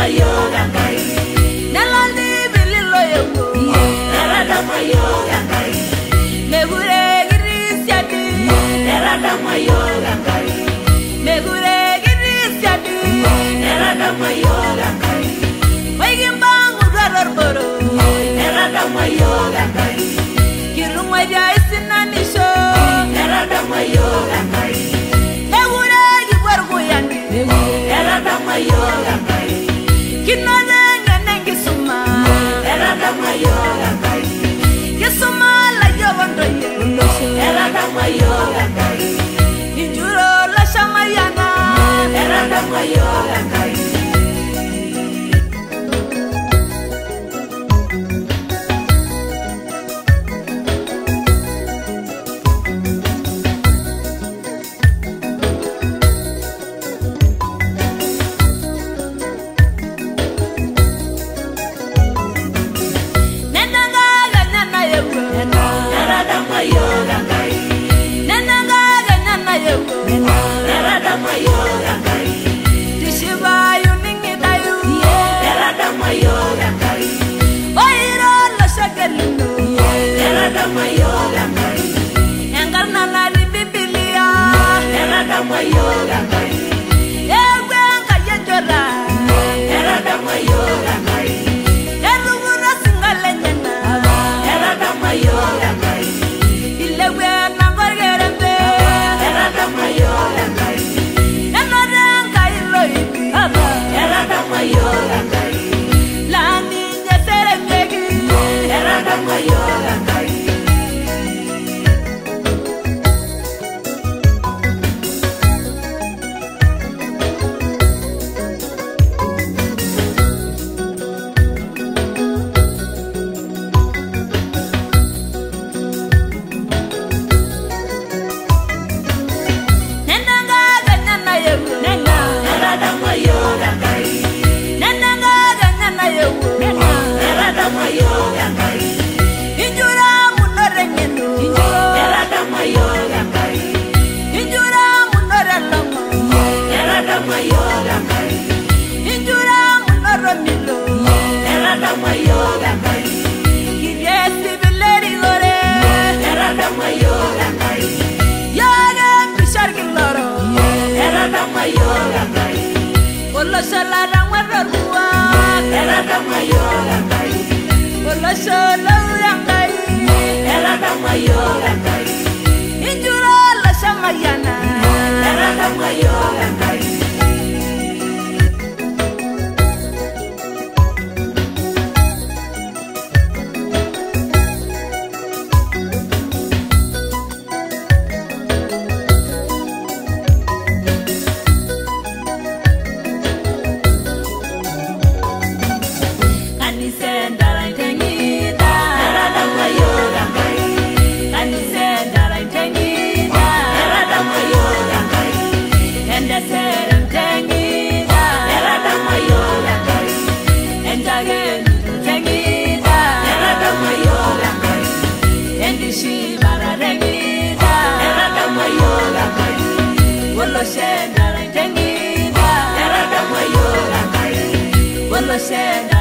yoga kai nalandi bililo yego erada yoga kai megure girisiadi erada yoga kai megure girisiadi erada yoga kai wayimbangu gararboro erada yoga kai kirumwa jaisinanisho erada yoga kai megure gibarguyani erada yoga kai kinone nenge suma erada yoga kai yesuma la yobondo erada yoga kai injuro la shamayana erada yoga kai yoga kai ewenga yejora erada yoga kai erugura singalenya erada yoga kai ilewe nangorgerembe erada yoga kai nanorenga iloibi erada yoga kai lani nyeseremegi erada yoga kai Shena